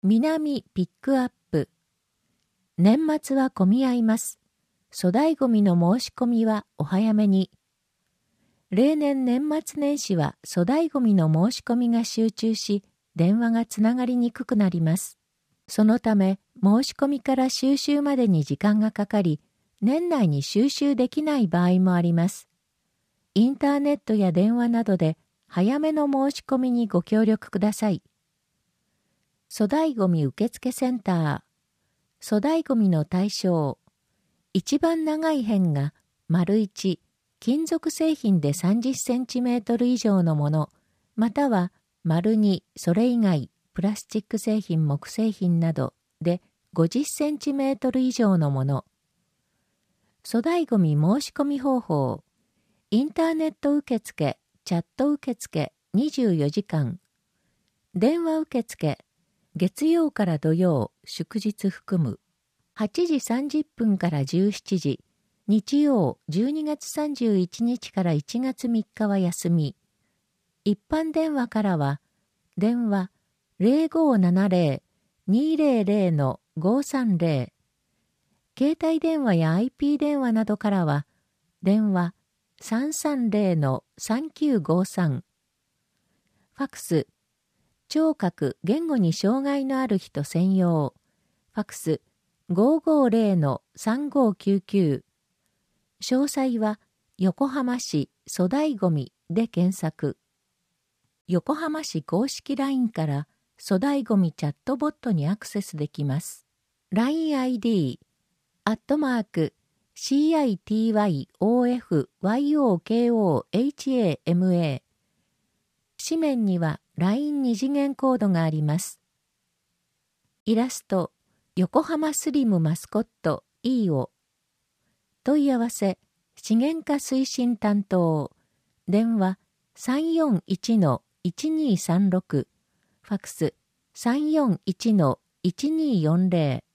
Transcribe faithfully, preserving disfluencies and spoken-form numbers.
南ピックアップ。年末は混み合います。粗大ごみの申し込みはお早めに。例年年末年始は粗大ごみの申し込みが集中し、電話がつながりにくくなります。そのため、申し込みから収集までに時間がかかり、年内に収集できない場合もあります。インターネットや電話などで早めの申し込みにご協力ください。粗大ごみ受付センター。粗大ごみの対象。一番長い辺が丸いち、金属製品でさんじゅっセンチメートル以上のもの、または丸に、それ以外、プラスチック製品、木製品などでごじゅっセンチメートル以上のもの。粗大ごみ申し込み方法。インターネット受付、チャット受付にじゅうよじかん。電話受付、月曜から土曜、祝日含む。はちじさんじゅっぷんからじゅうしちじ。日曜じゅうにがつさんじゅういちにちからいちがつみっかは休み。一般電話からは、電話 ゼロごーななゼロ にーゼロゼロ ごーさんゼロ。携帯電話や アイピー 電話などからは、電話さんさんゼロ さんきゅうごさん。ファクス、聴覚・言語に障害のある人専用。ファクスごーごーゼロ さんごーきゅうきゅう。詳細は横浜市粗大ごみで検索。横浜市公式 ライン から粗大ごみチャットボットにアクセスできます。ラインアイディー、アットマーク、シーアイティーワイオーエフワイオーケーオーエイチエーエムエー。紙面には ライン 二次元コードがあります。イラスト、横浜スリムマスコット イーオー。問い合わせ、資源化推進担当。電話 さんよんいちのいちにーさんろく。ファクス さんよんいちのいちにーよんゼロ。